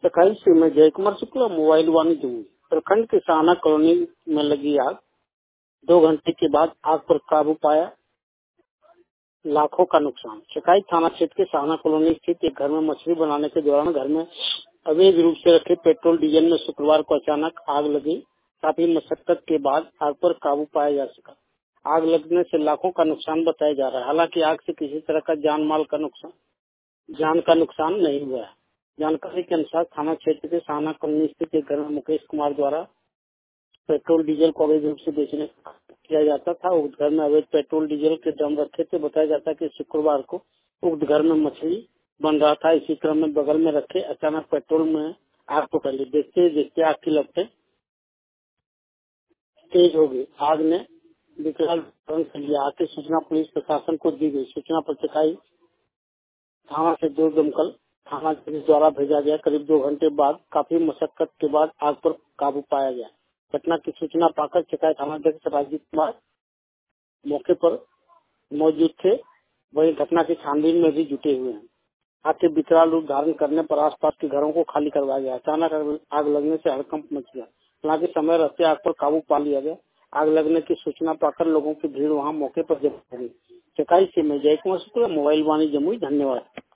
सकाई से मैं जय कुमार शुक्ला, मोबाइल वाणी जमुई। प्रखंड के साना कॉलोनी में लगी आग, 2 घंटे के बाद आग पर काबू पाया, लाखों का नुकसान। सकाई थाना क्षेत्र के साना कॉलोनी स्थित एक घर में मछली बनाने के दौरान घर में अवैध रूप से रखे पेट्रोल डीजल में शुक्रवार को अचानक आग लगी। काफी मशक्कत के बाद आग पर काबू पाया जा सका। आग लगने से लाखों का नुकसान बताया जा रहा है। हालांकि आग से किसी तरह का जान का नुकसान नहीं हुआ है। जानकारी के अनुसार थाना क्षेत्र के साना कॉलोनी स्थित एक घर में मुकेश कुमार द्वारा पेट्रोल डीजल को अवैध रूप से बेचने का किया जाता था। उक्त घर में अवैध पेट्रोल डीजल के ड्रम रखे थे। बताया जाता है कि शुक्रवार को उक्त घर में मछली बन रहा था। इसी क्रम में बगल में रखे अचानक पेट्रोल में आग पकड़ ली। देखते देखते आग की लपटें तेज हो गई। आग ने विकराल रूप कर लिया। आग की सूचना पुलिस प्रशासन को दी गई। सूचना पर चकाई थाना से 2 दमकल थाना पुलिस द्वारा भेजा गया। करीब 2 घंटे बाद काफी मशक्कत के बाद आग पर काबू पाया गया। घटना की सूचना पाकर चकाई थानाध्यक्ष राजीव कुमार मौके पर मौजूद थे। वही घटना की छानबीन में भी जुटे हुए हैं। आग के विकराल रूप धारण करने पर आसपास के घरों को खाली करवाया गया। अचानक आग लगने से हड़कंप मच गया। हालांकि समय रहते आग पर काबू पा लिया गया। आग लगने की सूचना पाकर लोगों की भीड़ वहां मौके पर जमा हो गई। चकाई से मैं जय कुमार शुक्ला, मोबाइल वाणी जमुई। धन्यवाद।